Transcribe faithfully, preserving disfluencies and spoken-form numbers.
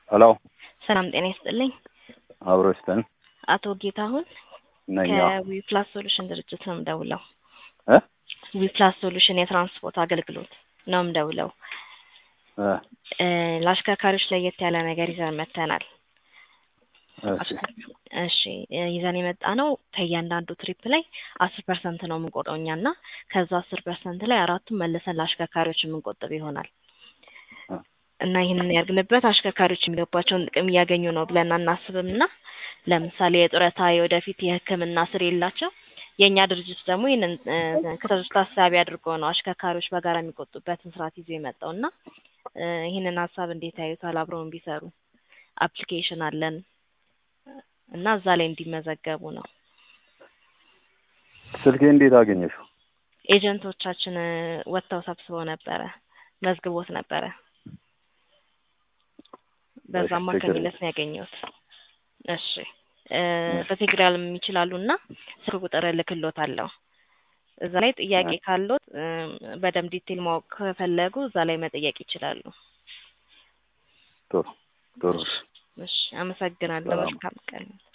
ሄሎ ሰላም ጤና ይስጥልኝ። አብሮስተን አቶ ጌታሁን ነኛ ከዊፕላስ ሶሉሽን ድርጅት ነው የምደውለው። እ ዊፕላስ ሶሉሽን የትራንስፖርት አገልግሎት ነው የምደውለው። እ እ ለአሽከርካሪዎች ለየት ያለ ነገር ይዘን መጥተናል። እሺ እሺ ይዘን የመጣ ነው ከእያንዳንዱ ትሪፕ ላይ አስር ፐርሰንት ነው የምንቆጥረው እኛና ከዛ አስር ፐርሰንት ላይ አራቱን መልሰን ለአሽከርካሪዎች የምንቆጥብ ይሆናል። እና ይሄንን ያርግንበት አሽከርካሪዎች የሚገባቸውን ጥቅም እያገኙ ነው ብለን አናስብምና ለምሳሌ የጡረታ የወደፊት የሕክምና ስር የላቸው የኛ ድርጅት ደግሞ ይሄንን ከተደስታ ሐሳብ አድርጎ ነው አሽከርካሪዎች በጋራ የሚቆጡበትን ስርዓት ይዞ የመጣውና ይሄንን ሐሳብ እንዴት ያዩታል? አብረውን ቢሰሩ አፕሊኬሽን አለን እና እዛ ላይ እንዲመዘገቡ ነው። ስልኬ እንዴት አገኘሽው? ኤጀንቶቻችን ወጥተው ሰብስበው ነበረ መዝግቦት ነበረ። በዛ ማከሚለት ነው ያገኘሁት። እሺ እ በቴሌግራም ይችላሉና ስልክ ቁጥር ልክሎታለሁ። እዛ ላይ ጥያቄ ካሉት በደም ዲቴል ማወቅ ከፈለጉ እዛ ላይ መጠየቅ ይችላሉ። ጥሩ ጥሩ። እሺ አመሰግናለሁ። መልካም ቀን።